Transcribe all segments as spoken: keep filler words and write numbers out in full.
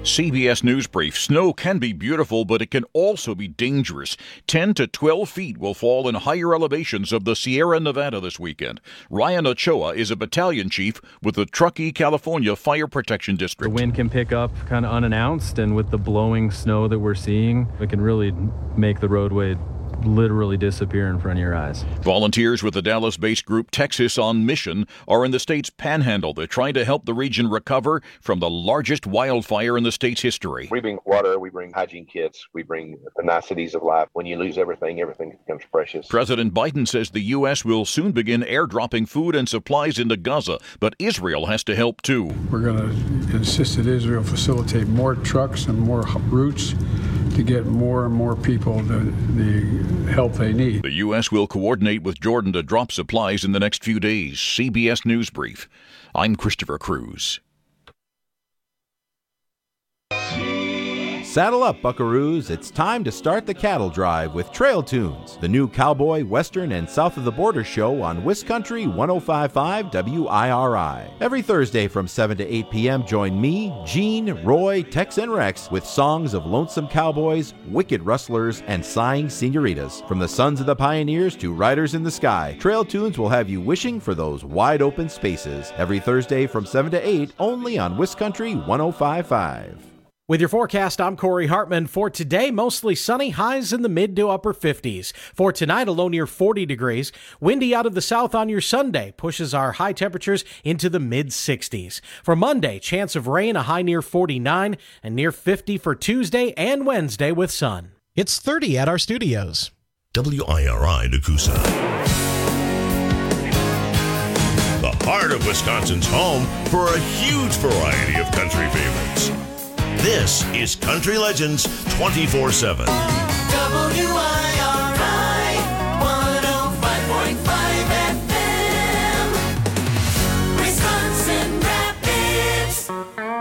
C B S News Brief. Snow can be beautiful, but it can also be dangerous. ten to twelve feet will fall in higher elevations of the Sierra Nevada this weekend. Ryan Ochoa is a battalion chief with the Truckee, California Fire Protection District. The wind can pick up kind of unannounced, and with the blowing snow that we're seeing, it can really make the roadway literally disappear in front of your eyes. Volunteers with the Dallas-based group Texas on Mission are in the state's panhandle. They're trying to help the region recover from the largest wildfire in the state's history. We bring water, we bring hygiene kits, we bring the niceties of life. When you lose everything, everything becomes precious. President Biden says the U S will soon begin airdropping food and supplies into Gaza, but Israel has to help too. We're going to insist that Israel facilitate more trucks and more routes to get more and more people the, the help they need. The U S will coordinate with Jordan to drop supplies in the next few days. C B S News Brief. I'm Christopher Cruz. Saddle up, buckaroos. It's time to start the cattle drive with Trail Tunes, the new cowboy, western, and south of the border show on Wiscountry one oh five point five W I R I. Every Thursday from seven to eight p.m., join me, Gene, Roy, Tex, and Rex with songs of lonesome cowboys, wicked rustlers, and sighing senoritas. From the sons of the pioneers to riders in the sky, Trail Tunes will have you wishing for those wide open spaces. Every Thursday from seven to eight, only on Wiscountry one oh five point five. With your forecast, I'm Corey Hartman. For today, mostly sunny, highs in the mid to upper fifties. For tonight, a low near forty degrees. Windy out of the south on your Sunday pushes our high temperatures into the mid sixties. For Monday, chance of rain, a high near forty-nine, and near fifty for Tuesday and Wednesday with sun. It's thirty at our studios. W I R I Nakusa. The heart of Wisconsin's home for a huge variety of country favorites. This is Country Legends twenty-four seven. W I R I one oh five point five F M, Wisconsin Rapids.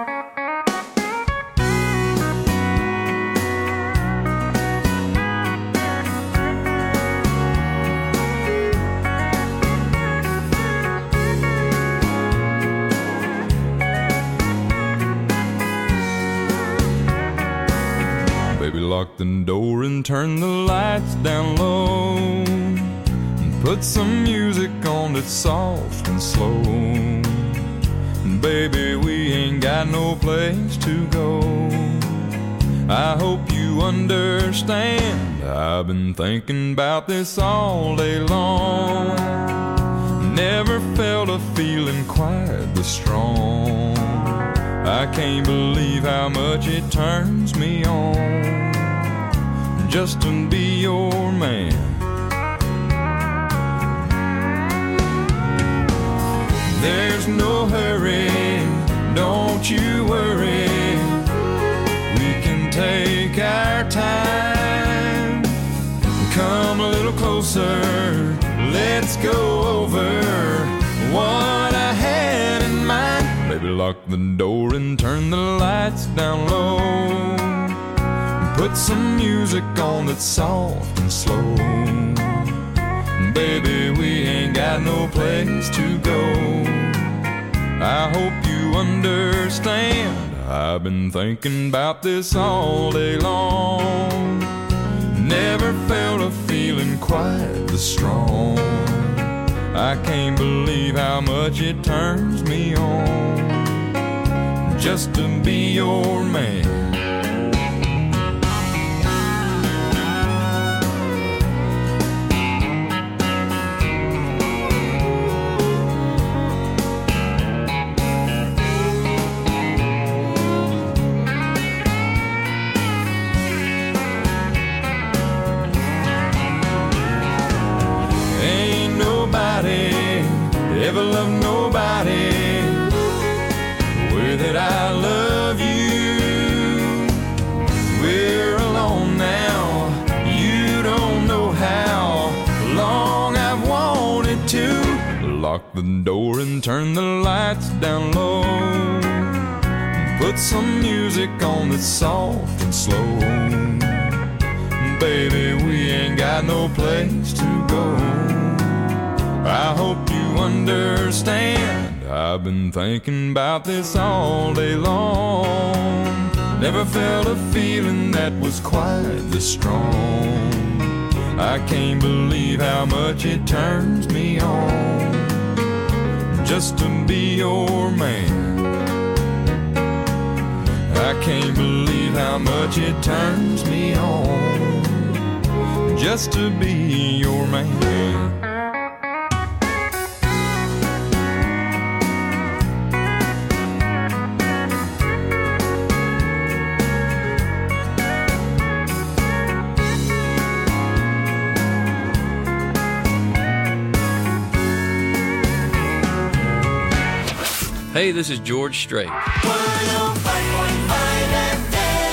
Baby, lock the door and turn the lights down low, and put some music on that's soft and slow. And baby, we ain't got no place to go. I hope you understand, I've been thinking about this all day long. Never felt a feeling quite this strong. I can't believe how much it turns me on just to be your man. There's no hurry, don't you worry. We can take our time. Come a little closer, let's go over what I had in mind. Baby, lock the door and turn the lights down low. Put some music on that's soft and slow. Baby, we ain't got no place to go. I hope you understand, I've been thinking about this all day long. Never felt a feeling quite this strong. I can't believe how much it turns me on just to be your man. Ever love nobody way that I love you. We're alone now, you don't know how long I've wanted to. Lock the door and turn the lights down low. Put some music on that's soft and slow. Baby, we ain't got no place to go. I hope you understand, I've been thinking about this all day long. Never felt a feeling that was quite this strong. I can't believe how much it turns me on just to be your man. I can't believe how much it turns me on just to be your man. Hey, this is George Strait. one oh five point five F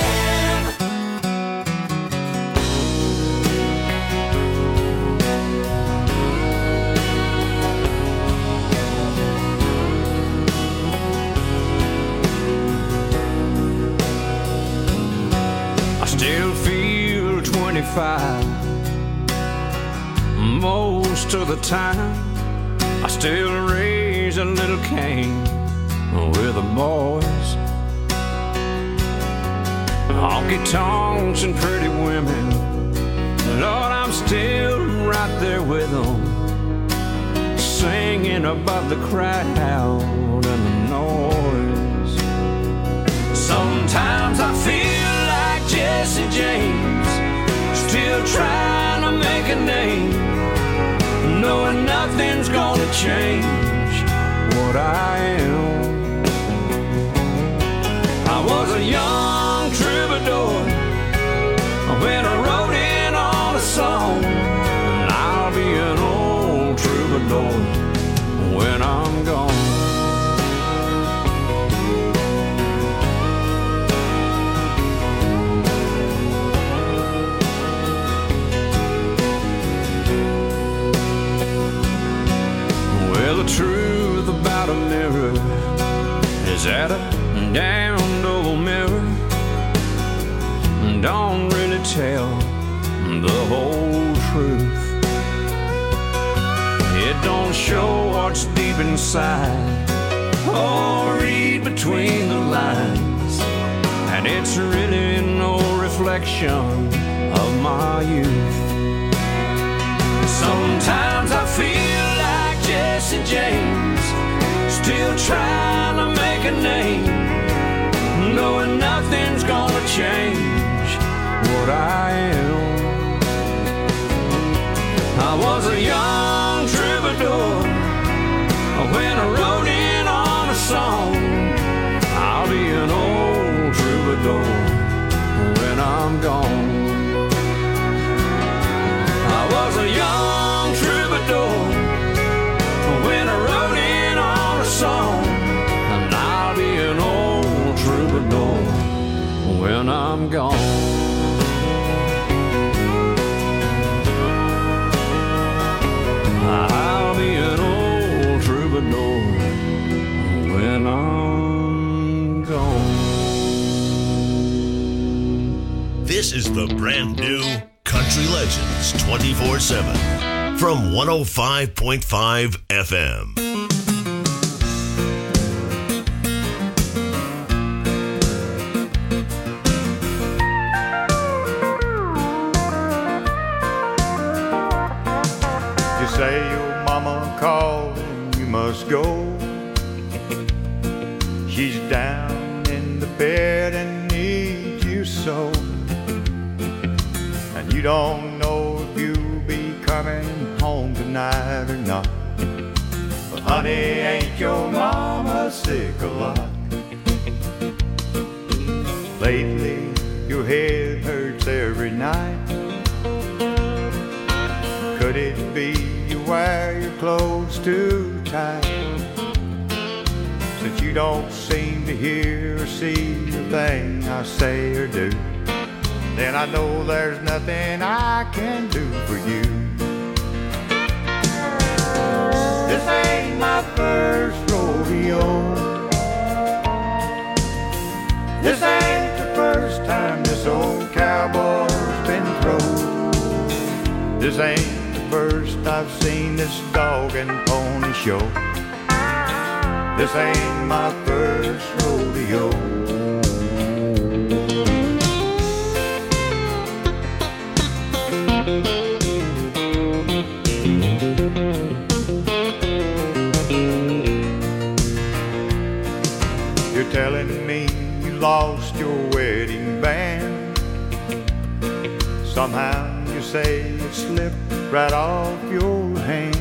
I still feel twenty-five most of the time. I still raise a little Cain with the boys. Honky tonks and pretty women, Lord, I'm still right there with them, singing above the crowd and the noise. Sometimes I feel like Jesse James, still trying to make a name, knowing nothing's gonna change what I am. I was a young troubadour when I wrote in on a song, and I'll be an old troubadour when I'm gone. Well, the truth about a mirror is that a damn old mirror don't really tell the whole truth. It don't show what's deep inside or read between the lines, and it's really no reflection of my youth. Sometimes I feel like Jesse James, still trying to make a name, knowing nothing's gonna change what I am. I was a young troubadour when I wrote in on a song. I'll be an old troubadour when I'm gone. I was a young troubadour when I wrote in on a song, and I'll be an old troubadour when I'm gone. I'll be an old troubadour when I'm gone. This is the brand new Country Legends twenty-four seven from one oh five point five F M. You say your mama called and you must go. She's down in the bed and needs you so. And you don't know if you'll be coming home tonight or not. But honey, ain't your mama sick a lot? Lately, your head hurts every night. Could it be you wear your clothes too tight? Since you don't seem to hear or see a thing I say or do, then I know there's nothing I can do for you. This ain't my first rodeo. This ain't the first time this old cowboy's been thrown. This ain't the first I've seen this dog and pony show. This ain't my first rodeo. You're telling me you lost your wedding band. Somehow you say it slipped right off your hand.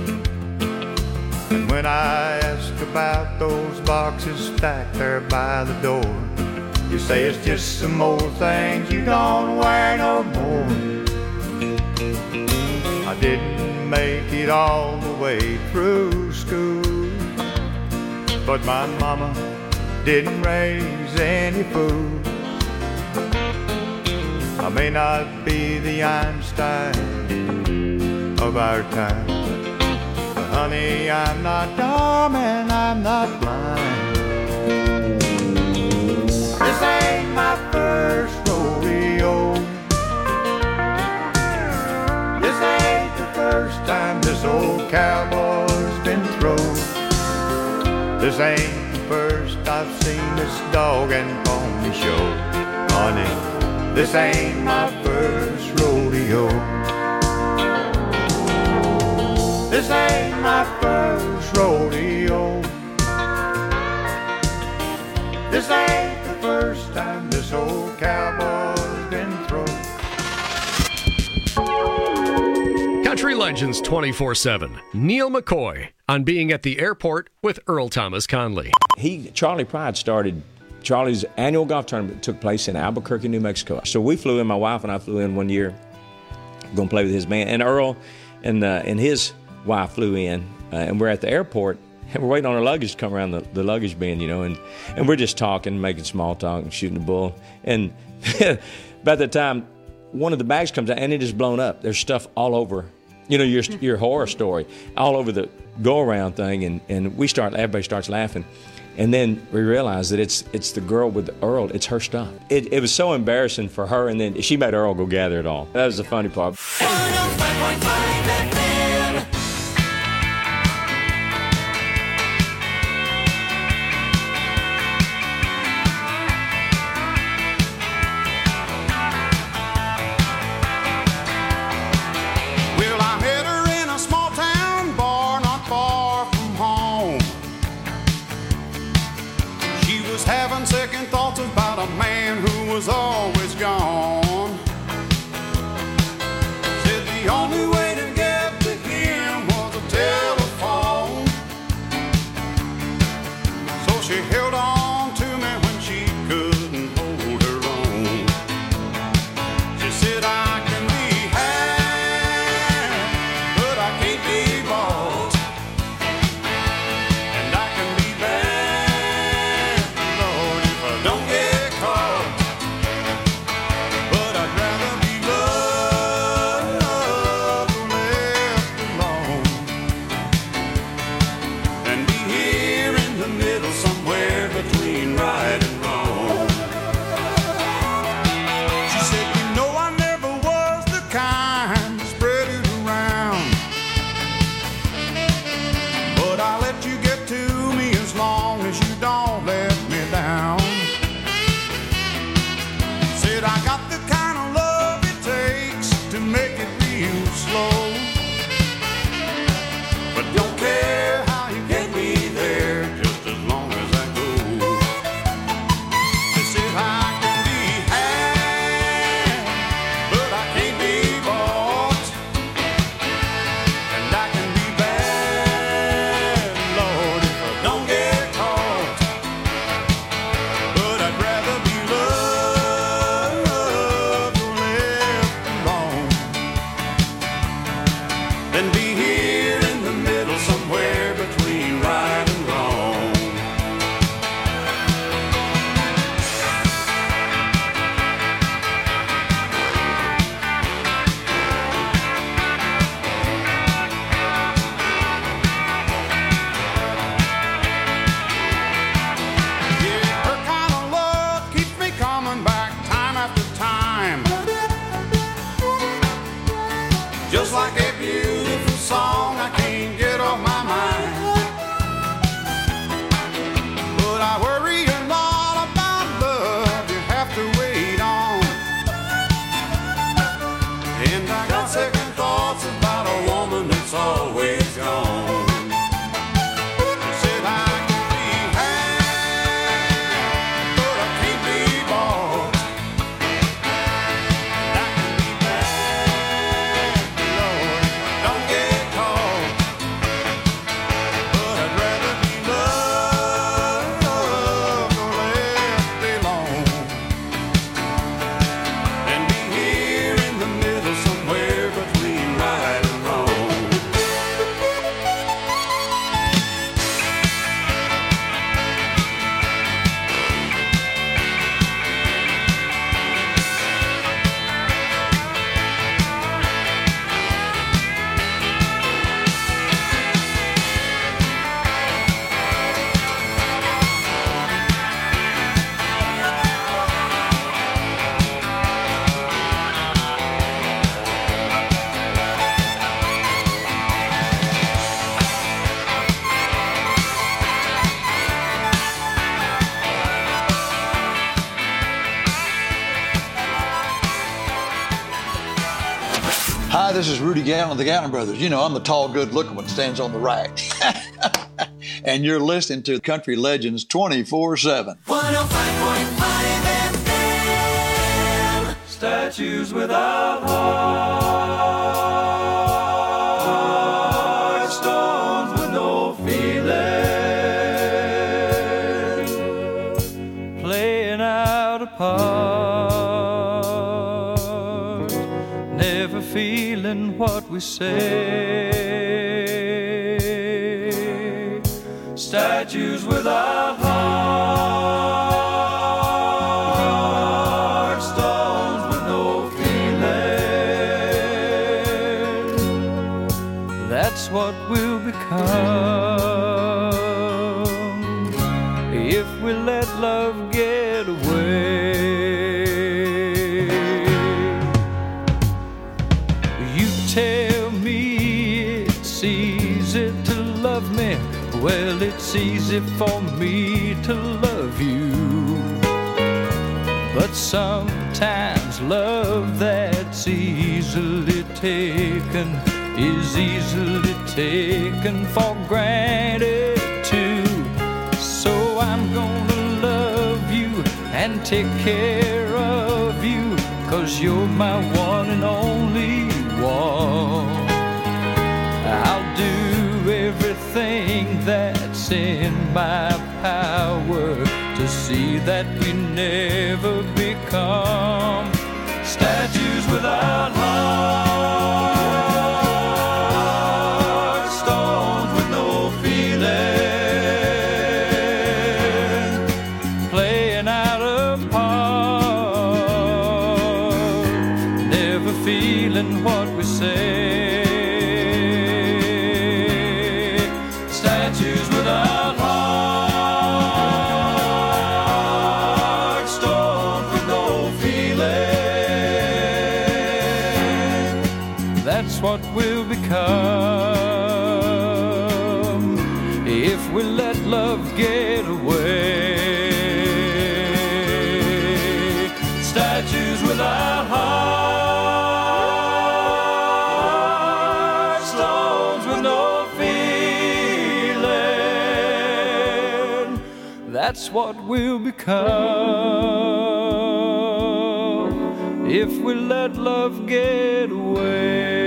And when I ask about those boxes stacked there by the door, you say it's just some old things you don't wear no more. I didn't make it all the way through school, but my mama didn't raise any fool. I may not be the Einstein of our time, but honey, I'm not dumb and I'm not blind. This ain't my first rodeo. This ain't the first time this old cowboy's been thrown. This ain't the first I've seen this dog and pony show. Honey, this ain't my first rodeo. This ain't my first rodeo. This ain't the first time this old cowboy's been thrown. Country Legends twenty-four seven. Neil McCoy on Being at the Airport with Earl Thomas Conley. He, Charlie Pride started, Charlie's annual golf tournament took place in Albuquerque, New Mexico. So we flew in, my wife and I flew in one year, going to play with his band. And Earl and, uh, and his wife flew in, uh, and we're at the airport, and we're waiting on our luggage to come around the, the luggage bin, you know, and, and we're just talking, making small talk and shooting the bull. And about that time, one of the bags comes out, and it is blown up. There's stuff all over, you know, your your horror story, all over the go-around thing, and, and we start, everybody starts laughing. And then we realize that it's it's the girl with Earl, it's her stuff. It, it was so embarrassing for her, and then she made Earl go gather it all. That was the funny part. Having second thoughts about a man who was always gone. Said the only way to get to him was a telephone. So she held on to me when she couldn't hold her own. She said, I can be had, but I can't be bought. And I can be bad, don't get caught. this is Rudy Gallon of the Gallon Brothers. You know, I'm the tall, good-looking one that stands on the right. And you're listening to Country Legends twenty-four seven. one oh five point five F M. Statues without hearts, stones with no feeling, playing out a part, never feeling what we say. Statues without hearts, stones with no feeling. That's what we'll become if we let love get away. You tell me it's easy to love me. Well, it's easy for me to love you, but sometimes love that's easily taken is easily taken for granted too. So I'm gonna love you and take care of you, 'cause you're my one and only one. I'll do everything that's in my power to see that we never become statues without hearts, stones with no feeling, playing out a part, never feeling what we say. What we'll become if we let love get away. Statues without hearts, stones with no feeling. That's what we'll become if we let love get away.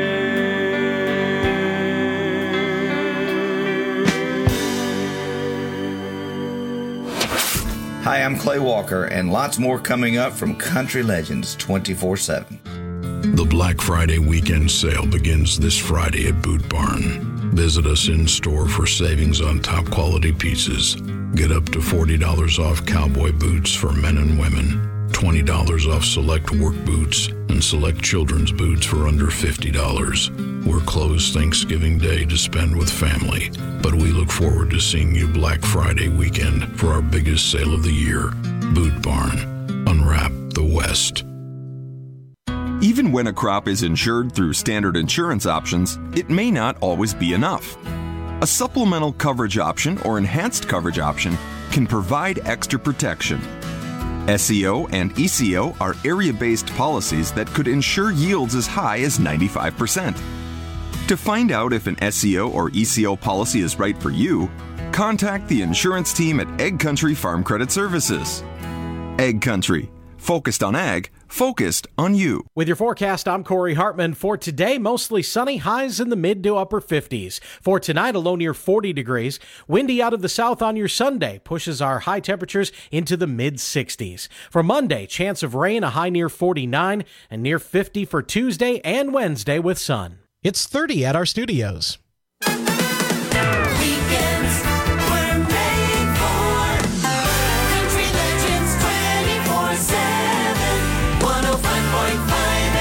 Hi, I'm Clay Walker, and lots more coming up from Country Legends twenty-four seven. The Black Friday weekend sale begins this Friday at Boot Barn. Visit us in store for savings on top quality pieces. Get up to forty dollars off cowboy boots for men and women, twenty dollars off select work boots, and select children's boots for under fifty dollars. We're closed Thanksgiving Day to spend with family, but we look forward to seeing you Black Friday weekend for our biggest sale of the year. Boot Barn. Unwrap the West. Even when a crop is insured through standard insurance options, it may not always be enough. A supplemental coverage option or enhanced coverage option can provide extra protection. S E O and E C O are area-based policies that could ensure yields as high as ninety-five percent. To find out if an S E O or E C O policy is right for you, contact the insurance team at Ag Country Farm Credit Services. Ag Country, focused on ag, focused on you. With your forecast, I'm Corey Hartman. For today, mostly sunny, highs in the mid to upper fifties. For tonight, a low near forty degrees. Windy out of the south on your Sunday pushes our high temperatures into the mid sixties. For Monday, chance of rain, a high near forty-nine, and near fifty for Tuesday and Wednesday with sun. It's thirty at our studios. Weekends were made for Country Legends twenty-four seven, one oh five point five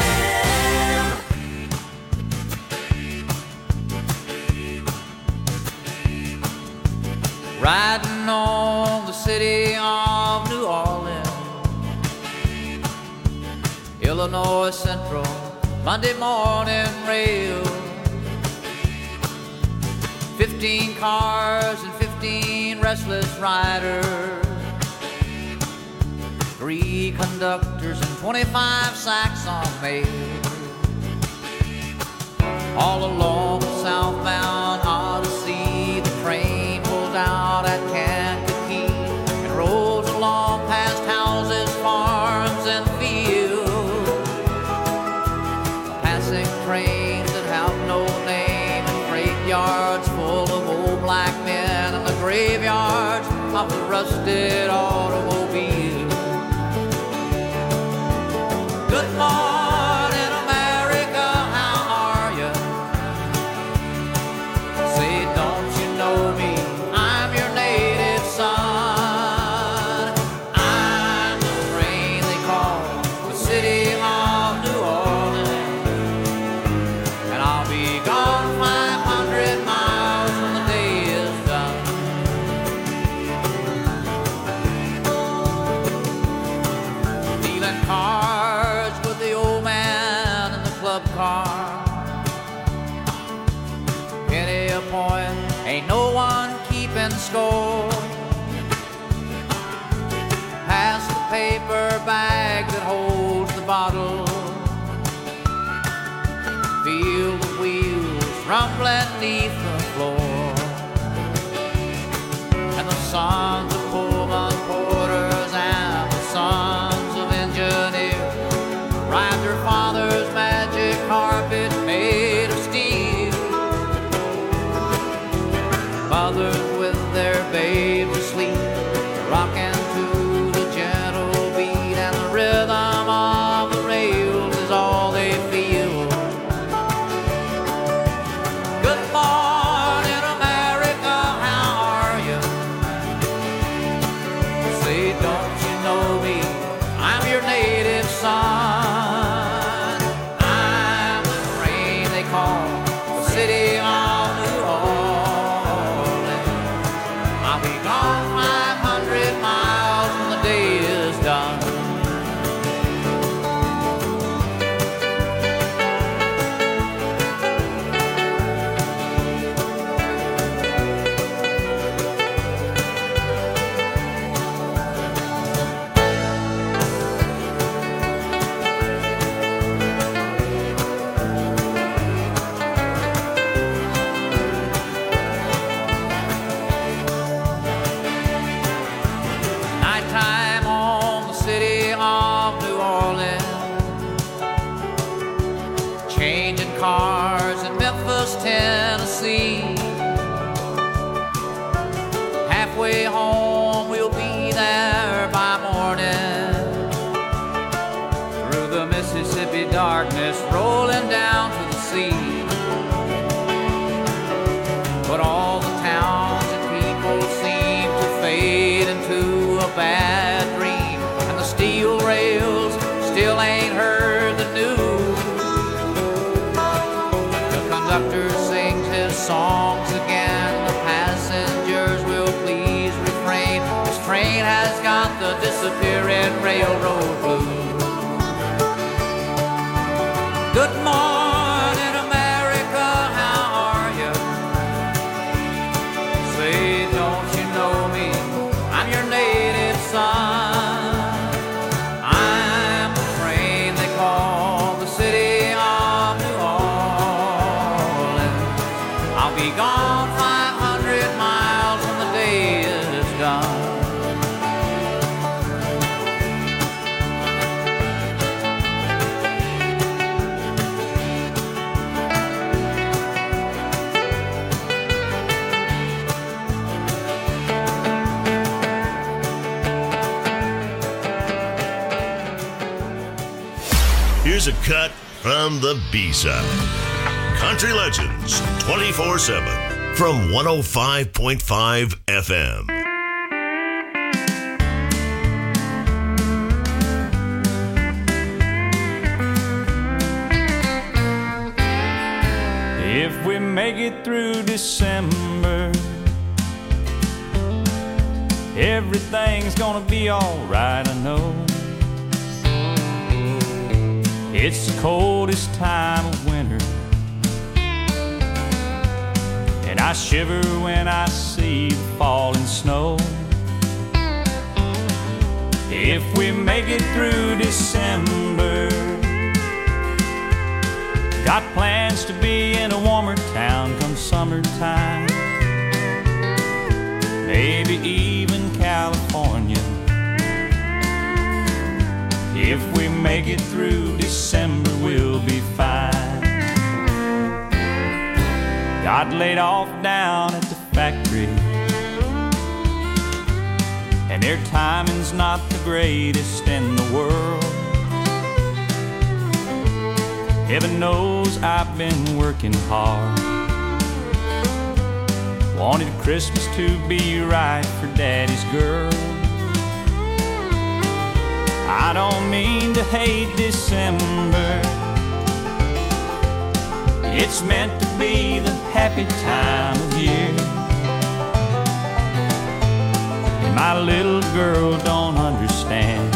F M. Riding on the city of New Orleans, Illinois Central, Monday morning rail. Fifteen cars and fifteen restless riders, three conductors and twenty-five sacks on mail. All along the southbound Odyssey, the train pulls out at Kankakee and rolls along past houses, farms, and fields. Passing trains that have no name, and freight yards full of old black men, and the graveyards of the rusted automobile. Good morning, America, how are you? Say, don't you know me? I'm your native son. I'm the train they call the city of New Orleans, and I'll be gone five hundred miles when the day is done. Dealing cards with the old man in the club car. Penny a point, ain't no one keeping score. Pass the paper bag that holds the bottle. Feel the wheels rumbling beneath the floor. And the sons of Pullman porters and the sons of engineers ride their father's magic carpet made of steel. Mothers with their babes asleep, rocking to the gentle beat, and the rhythm of the rails is all they feel. Good morning, America, how are you? Say, don't you know me? I'm your native son. I'm the train they call the city of New Orleans. I'll be gone five hundred miles when the day is done. Nighttime on the city of New Orleans, changing cars in Memphis, Tennessee. Halfway home, we'll be there by morning. Through the Mississippi darkness, rolling down to the sea. But all the towns and people seem to fade into a bad dream, and the steel rails still ain't heard the news. The conductor sings his songs again, the passengers will please refrain. This train has got the disappearing railroad blues. Good morning, America, how are you? Say, don't you know me? I'm your native son. I'm the train they call the city of New Orleans. I'll be gone five hundred miles when the day is done. Here's a cut from the B-side. Country Legends twenty-four seven from one oh five point five F M. If we make it through December, everything's gonna be alright, I know. It's the coldest time of winter, and I shiver when I see the falling snow. If we make it through December, got plans to be in make it through December, we'll be fine. Got laid off down at the factory, and their timing's not the greatest in the world. Heaven knows I've been working hard. Wanted Christmas to be right for Daddy's girl. I don't mean to hate December. It's meant to be the happy time of year. And my little girl don't understand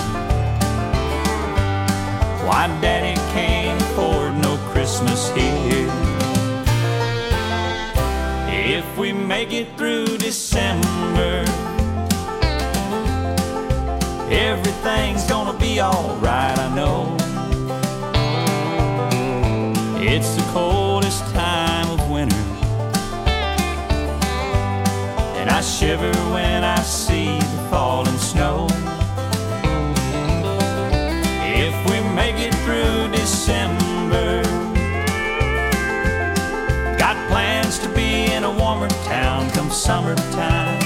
why Daddy can't afford no Christmas here. If we make it through December, everything's gonna be alright, I know. It's the coldest time of winter, and I shiver when I see the falling snow. If we make it through December, got plans to be in a warmer town come summertime.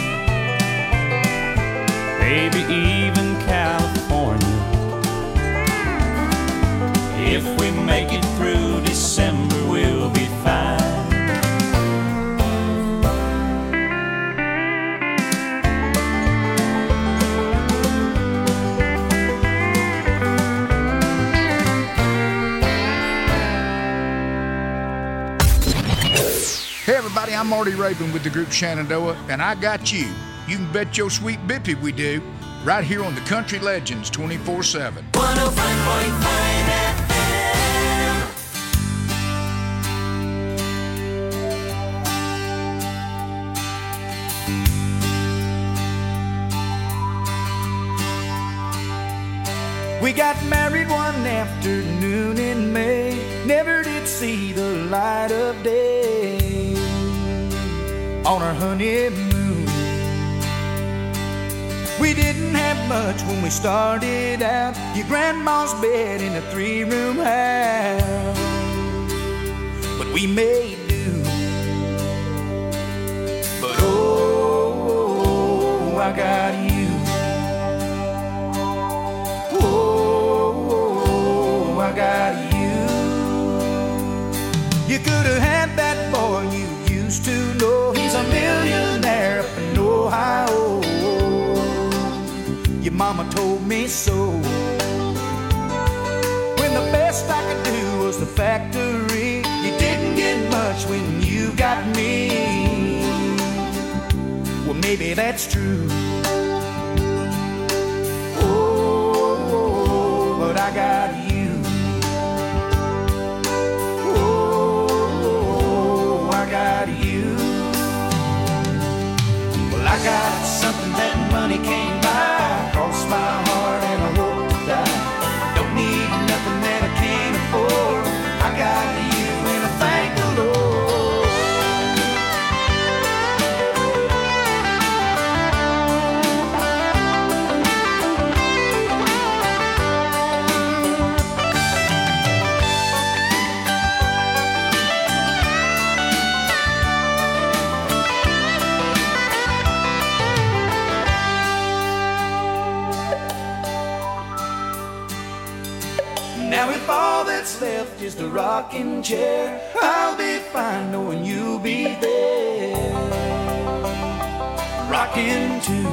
Maybe even California. If we make it through December, we'll be fine. Hey everybody, I'm Marty Rabin with the group Shenandoah, and I got you. You can bet your sweet bippy we do, right here on the Country Legends twenty-four seven. one oh five point five F M. We got married one afternoon in May, never did see the light of day on our honeymoon. We didn't have much when we started out, your grandma's bed in a three-room house, but we made do. But oh, I got you. Oh, I got you. You could have had that boy you used to know. He's a millionaire up in Ohio. Your mama told me so. When the best I could do was the factory, you didn't get much when you got me. Well, maybe that's true. Oh, but I got you. Oh, I got you. Well, I got something that money can't buy. Cross my heart and I hope to die. Don't need nothing that I can't afford. I got you and I thank the Now if all that's left is the rocking chair, I'll be fine knowing you'll be there, rocking too.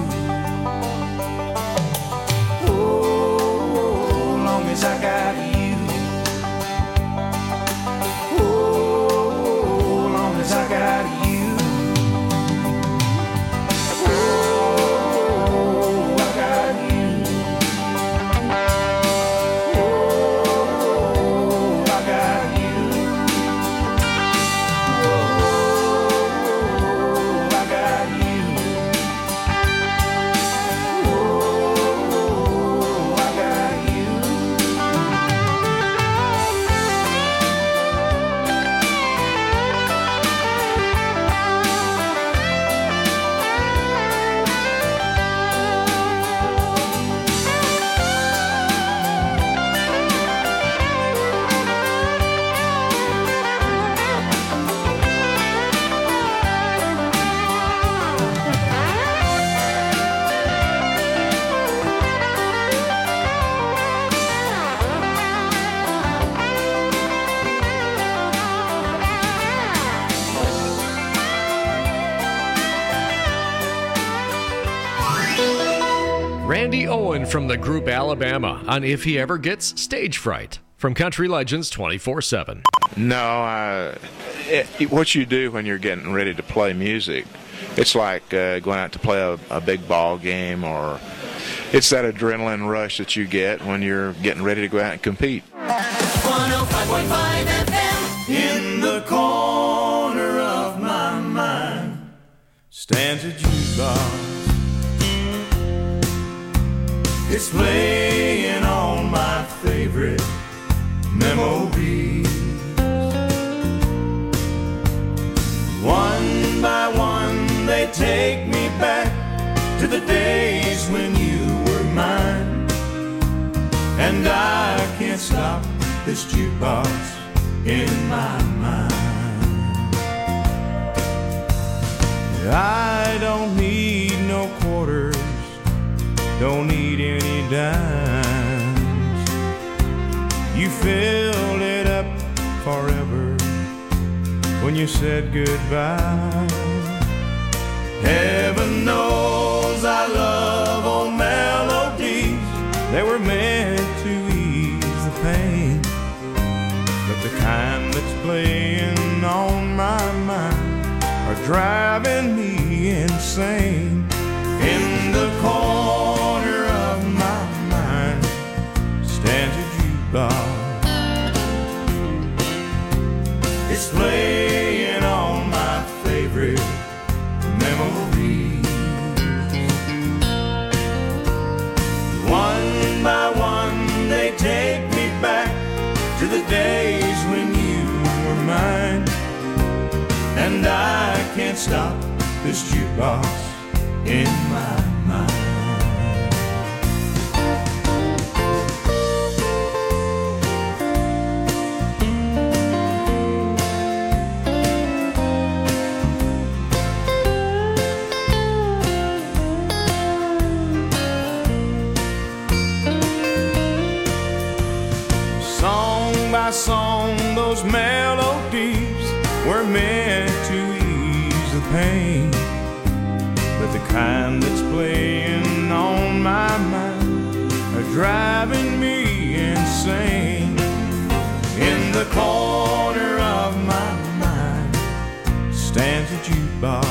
Oh, long as I got you. Oh, long as I got you. Oh, I got you. Randy Owen from the group Alabama on if he ever gets stage fright from Country Legends twenty-four seven. No, I, it, it, what you do when you're getting ready to play music, it's like uh, going out to play a, a big ball game, or it's that adrenaline rush that you get when you're getting ready to go out and compete. one oh five point five F M. In the corner of my mind stands a jukebox. It's playing all my favorite memories. One by one they take me back to the days when you were mine. And I can't stop this jukebox in my mind. I don't need no quarters, don't need any dimes. You filled it up forever when you said goodbye. Heaven knows I love old melodies. They were meant to ease the pain, but the kind that's playing on my mind are driving me insane. In the corner of my mind stands a jukebox. It's playing all my favorite memories. One by one they take me back to the days when you were mine. And I can't stop this jukebox in my mind. Song by song, those melodies were meant to ease the pain, but the kind that's playing on my mind are driving me insane. In the corner of my mind stands a jukebox,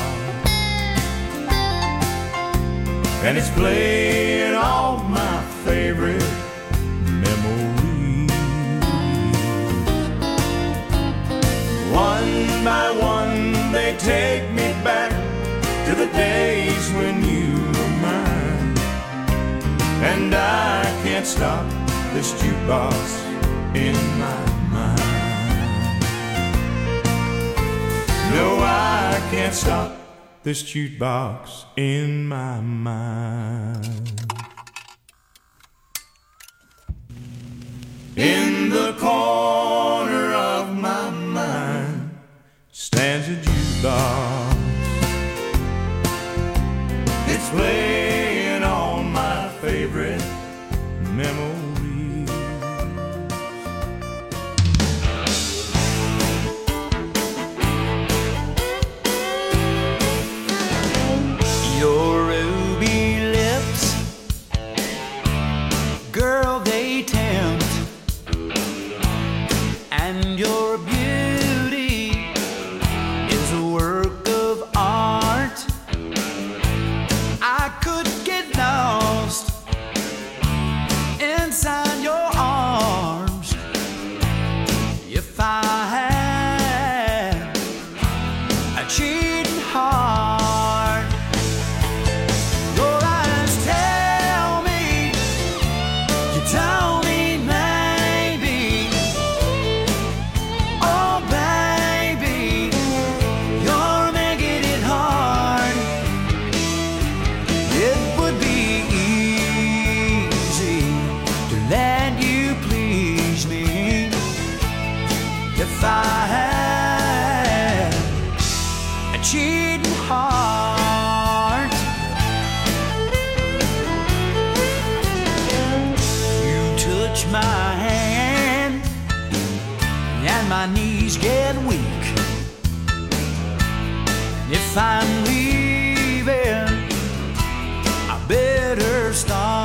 and it's playing all my favorite memories. One by one they take me back to the days when you were mine. And I can't stop this jukebox in my mind. No, I can't stop this jukebox in my mind. In the corner of my mind stands a jukebox. It's playing all my favorite memories. Your ruby lips, girl, they tempt, and your beauty is a work of art. I could get lost inside your arms if I had a cheating heart. Your eyes tell me, you tell me maybe, oh baby, you're making it hard. It would be easy to let you please me if I had a cheating heart. You touch my hand and my knees get weak. If I'm leaving, I better start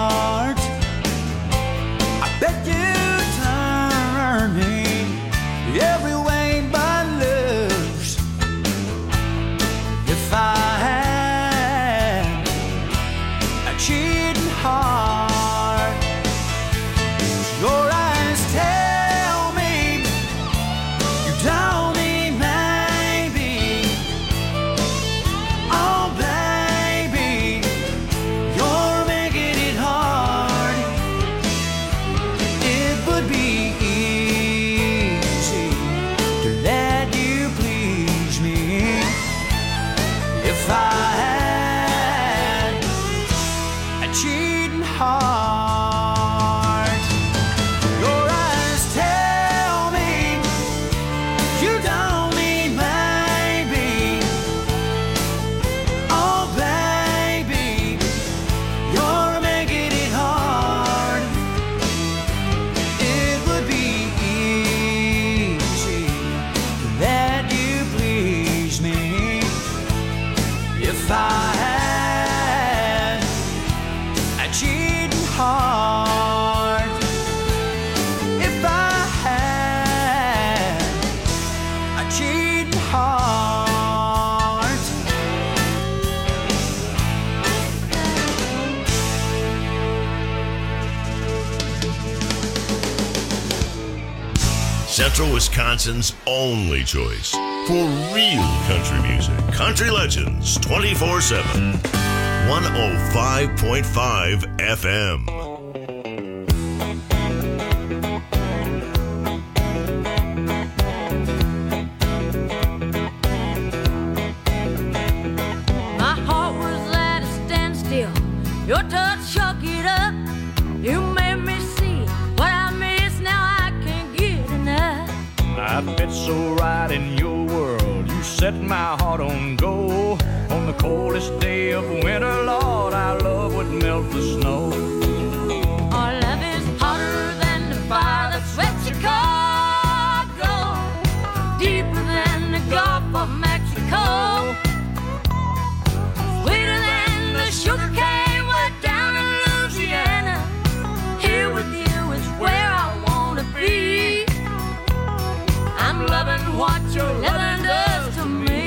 cheating heart. Your eyes tell me you don't need maybe. Oh baby, you're making it hard. It would be easy to let you please me if I had a cheating heart. Your eyes tell me you don't need maybe. Oh baby, you're making it hard. It would be easy to let you please me if I had a cheating heart. If I had a cheating heart. Central Wisconsin's only choice for real country music. Country Legends twenty-four seven. one oh five point five F M. My heart was at a standstill. Your touch shook it up. You made me see what I miss. Now I can't get enough. I fit so right in your world. You set my heart on go. On the coldest day of winter, Lord, our love would melt the snow. Our love is hotter than the fire that swept Chicago, deeper than the Gulf of Mexico, sweeter than the sugar cane way down in Louisiana. Here with you is where I wanna be. I'm loving what your loving does to me.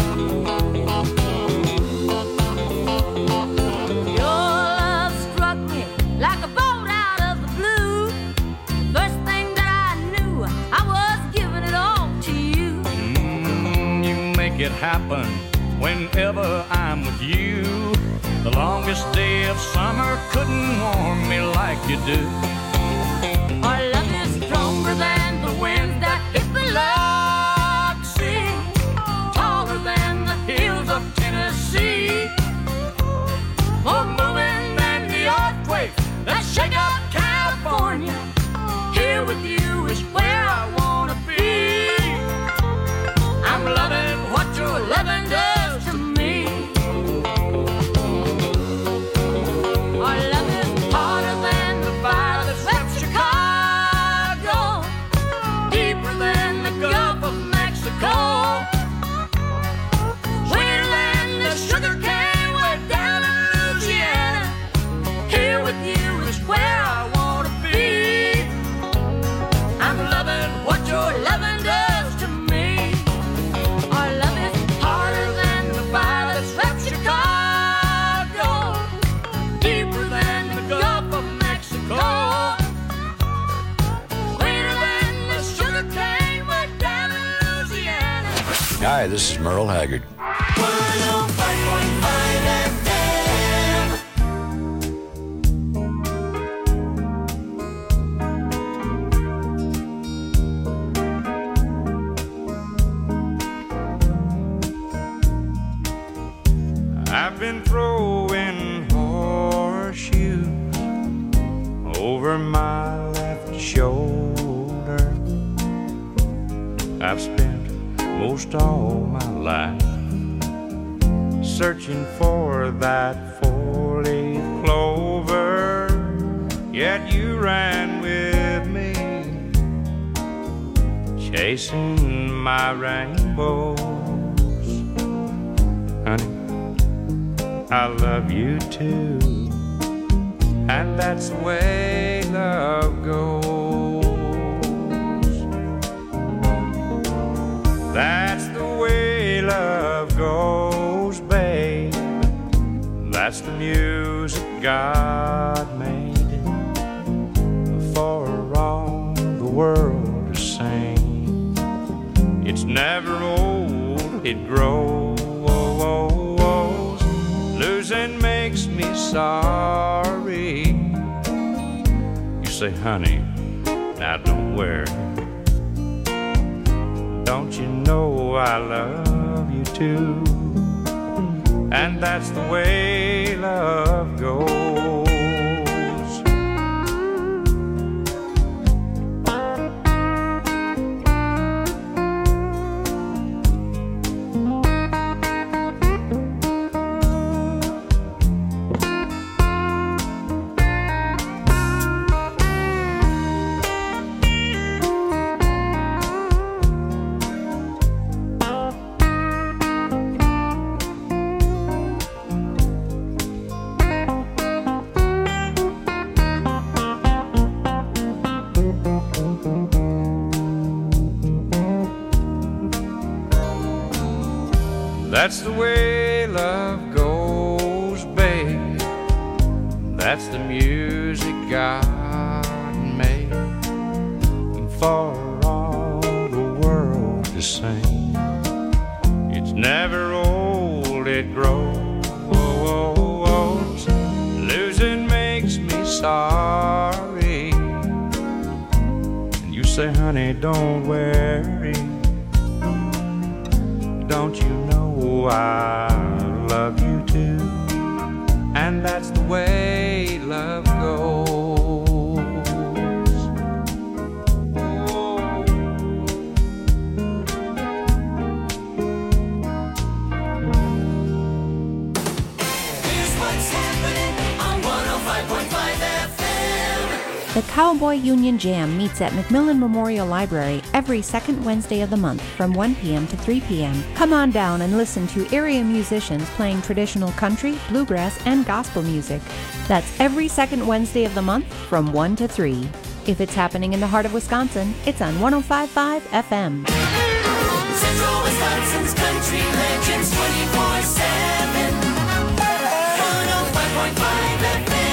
Your love struck me like a bolt out of the blue. First thing that I knew, I was giving it all to you. Mm, you make it happen whenever I'm with you. The longest day of summer couldn't warm me like you do. Our love is stronger than the winds that hit Biloxi, taller than the hills of Tennessee, more moving than the earthquakes that shake up California. Here with you is where I wanna be. I'm loving what your loving does to me. Our love is hotter than the fire that swept Chicago, deeper than the Gulf of Mexico, sweeter than the sugar cane way down in Louisiana. Here with you is where I wanna be. I'm loving what your loving does to me. Our love is hotter than the fire that swept Chicago, deeper than the Gulf of Mexico, sweeter than the sugar cane way down in Louisiana. Hi, this is Merle Haggard. one oh five point five F M. I've been throwing horseshoes over my left shoulder. I've spent most all my life searching for that four-leaf clover, yet you ran with me, chasing my rainbows. Honey, I love you too, and that's the way love goes. That's the way love goes, babe. That's the music God made for all the world to sing. It's never old, it grows. Losing makes me sorry. You say, honey, now don't worry. Don't you know I love you too? And that's the way love goes. That's the way love goes, babe. That's the music God made for all the world to sing. It's never old, it grows. Losing makes me sorry. And you say, honey, don't worry. Don't you know I love you too? And that's the way love goes. Here's what's happening on one oh five point five F M. The Cowboy Union Jam meets at McMillan Memorial Library every second Wednesday of the month from one p.m. to three p.m. Come on down and listen to area musicians playing traditional country, bluegrass, and gospel music. That's every second Wednesday of the month from one to three. If it's happening in the heart of Wisconsin, it's on one oh five point five F M. Central Wisconsin's country legends twenty-four seven. one oh five point five F M.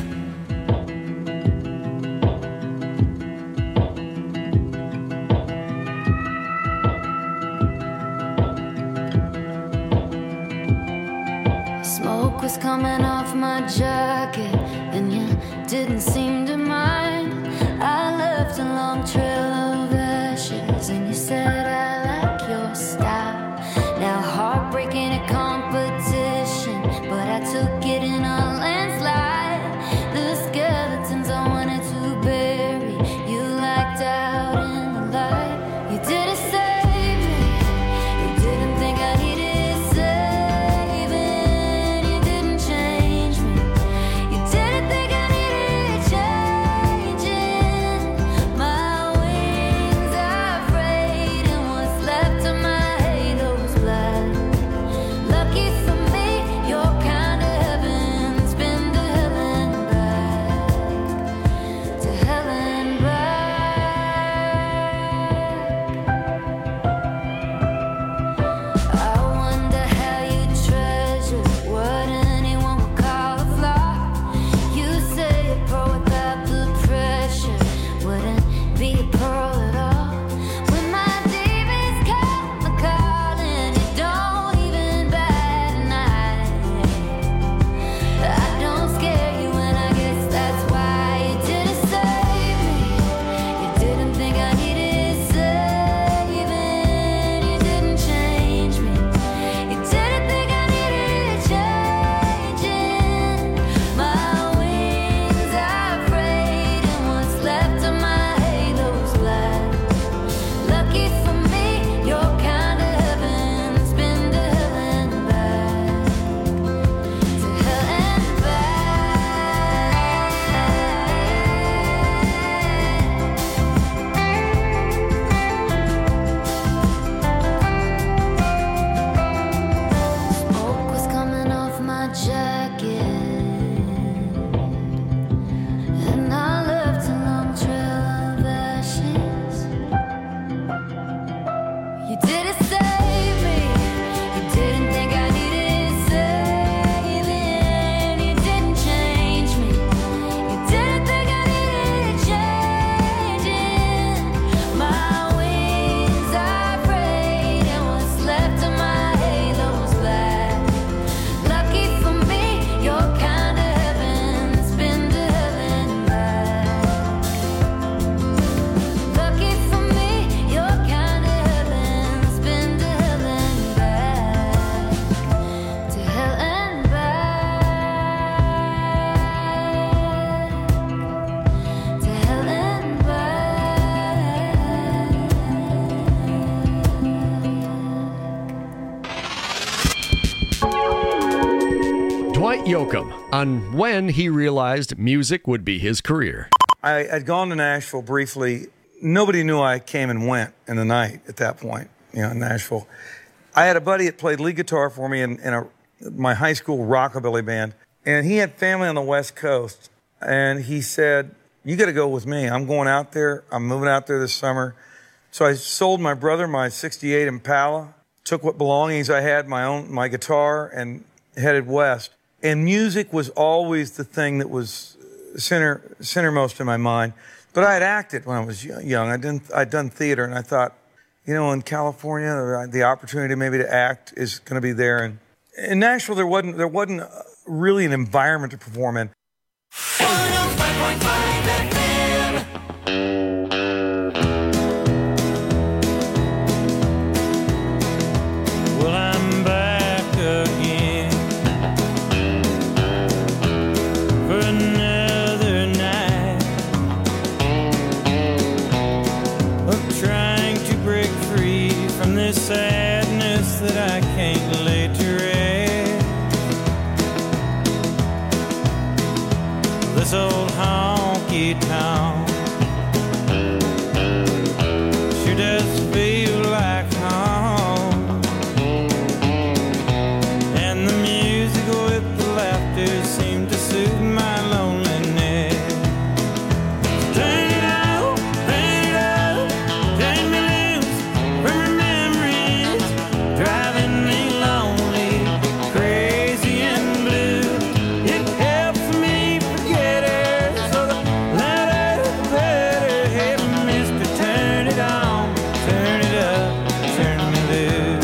Smoke was coming off my jacket, and you didn't seem to mind. I left a long trail of ashes, and you said I like your style. Now heartbreaking a competition. Yoakum on when he realized music would be his career. I had gone to Nashville briefly. Nobody knew I came and went in the night at that point, you know, in Nashville. I had a buddy that played lead guitar for me in, in a, my high school rockabilly band, and he had family on the West Coast, and he said, you got to go with me. I'm going out there. I'm moving out there this summer. So I sold my brother my sixty-eight Impala, took what belongings I had, my own, my guitar, and headed west. And music was always the thing that was center centermost in my mind. But I had acted when I was young. I didn't. I'd done theater, and I thought, you know, in California, the opportunity maybe to act is going to be there. And in Nashville, there wasn't there wasn't really an environment to perform in. one oh five point five F M. Well, I'm back again for another night of trying to break free from this sadness that I can't lay to rest. This old honky tonk sure does feel like home, and the music with the laughter seem to soothe my loneliness. Turn it up, turn it up, turn me loose from your memories, driving me lonely, crazy and blue. It helps me forget her, so the louder the better. Hey, mister, turn it on, turn it up, turn me loose.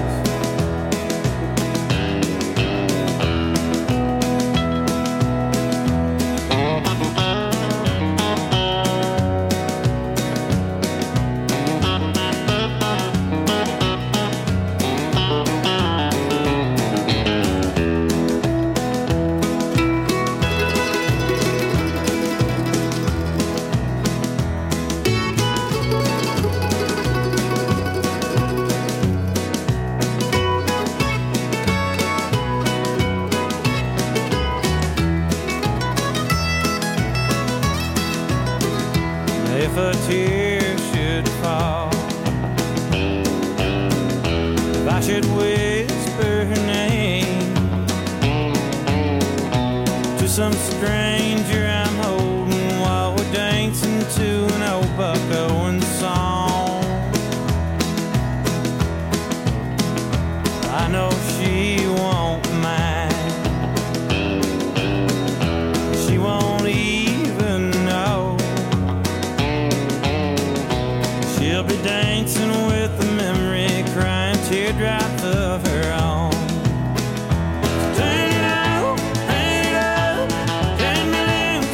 If a tear should fall, if I should whisper her name to some stranger I'm holding while we're dancing to an old Buck Owens song, I know she won't mind. She won't even know. She'll be dancing with the memory, crying teardrops of her own. Turn it up, turn it up, turn me loose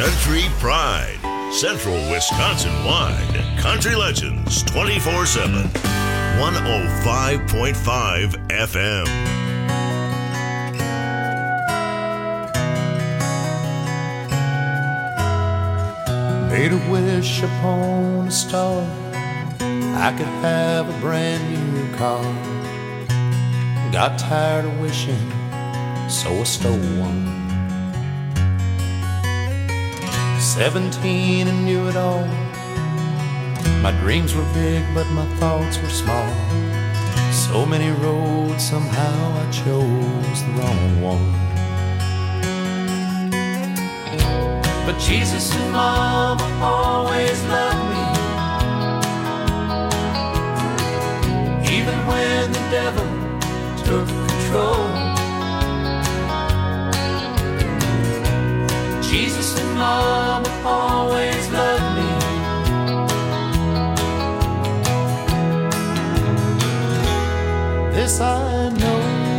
Country Pride. Central Wisconsin-wide. Country Legends twenty-four seven. one oh five point five F M. Made a wish upon a star, I could have a brand new car. Got tired of wishing, so I stole one. Seventeen and knew it all. My dreams were big, but my thoughts were small. So many roads, somehow I chose the wrong one. But Jesus and Mama always loved me, even when the devil took control. Jesus and Mama always loved me. This I know,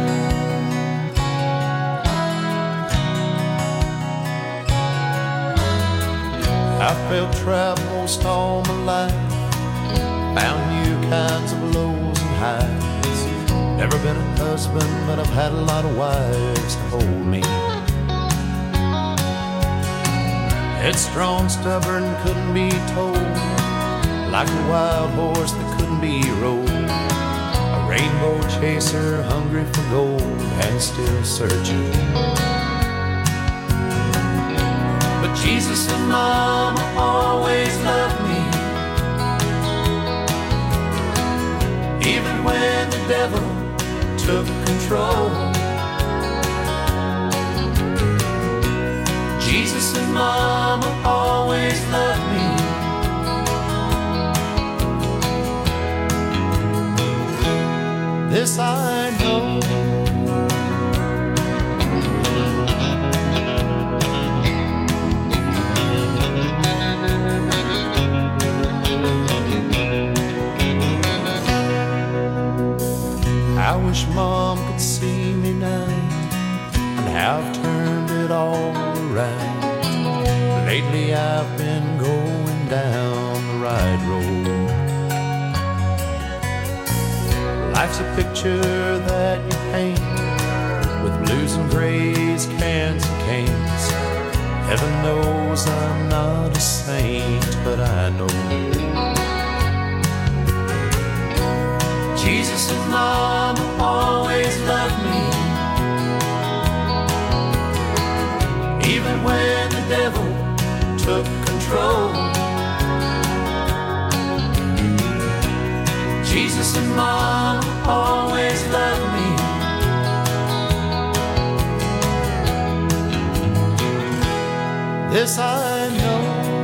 I felt trapped most all my life, found new kinds of lows and highs. Never been a husband, but I've had a lot of wives to hold me. Headstrong, stubborn, couldn't be told, like a wild horse that couldn't be rode. A rainbow chaser, hungry for gold and still searching. But Jesus and Mama always loved me, even when the devil took control. Jesus and Mama always loved me. This I know. I wish Mom could see me now and how I've turned it all around. Lately I've been going down the right road. Life's a picture that you paint with blues and grays, cans and canes. Heaven knows I'm not a saint, but I know Jesus and Mama always loved me, even when the devil took control. Jesus and Mama always loved me. This I know.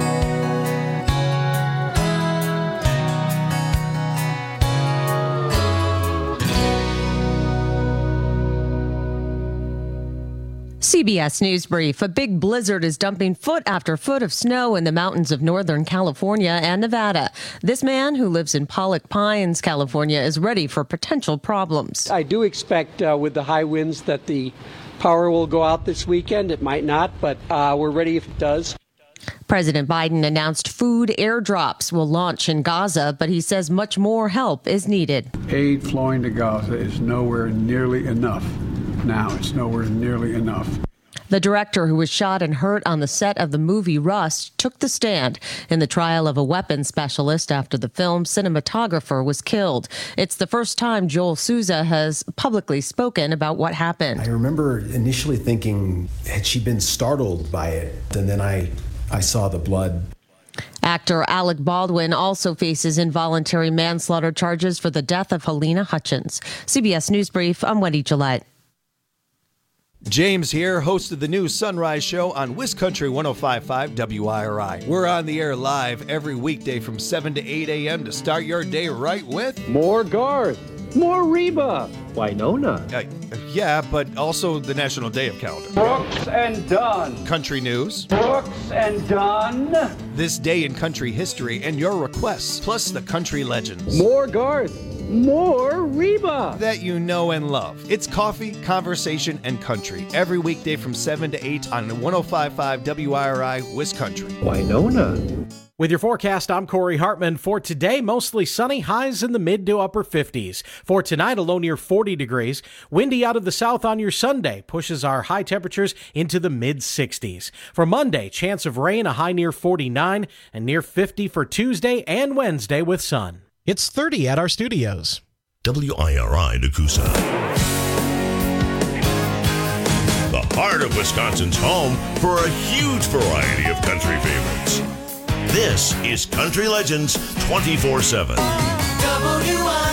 C B S News Brief. A big blizzard is dumping foot after foot of snow in the mountains of Northern California and Nevada. This man, who lives in Pollock Pines, California, is ready for potential problems. I do expect uh, with the high winds that the power will go out this weekend. It might not, but uh, we're ready if it does. President Biden announced food airdrops will launch in Gaza, but he says much more help is needed. Aid flowing to Gaza is nowhere nearly enough. Now it's nowhere nearly enough. The director, who was shot and hurt on the set of the movie Rust, took the stand in the trial of a weapons specialist after the film's cinematographer was killed. It's the first time Joel Souza has publicly spoken about what happened. I remember initially thinking, had she been startled by it? And then I, I saw the blood. Actor Alec Baldwin also faces involuntary manslaughter charges for the death of Helena Hutchins. C B S News Brief, I'm Wendy Gillette. James here, host of the new Sunrise Show on WisCountry one oh five point five W I R I. We're on the air live every weekday from seven to eight a.m. to start your day right with more Garth, more Reba, Winona. Uh, yeah, but also the National Day of Calendar. Brooks and Dunn. Country news. Brooks and Dunn. This day in country history and your requests, plus the country legends. More Garth, more Reba that you know and love. It's coffee, conversation, and country every weekday from seven to eight on one oh five point five W I R I Wisconsin. Winona. With your forecast, I'm Corey Hartman. For today, mostly sunny, highs in the mid to upper fifties. For tonight, a low near forty degrees. Windy out of the south on your Sunday pushes our high temperatures into the mid sixties. For Monday, chance of rain, a high near forty-nine, and near fifty for Tuesday and Wednesday with sun. It's thirty at our studios. W I R I Nakusa. The heart of Wisconsin's home for a huge variety of country favorites. This is Country Legends twenty-four seven. W I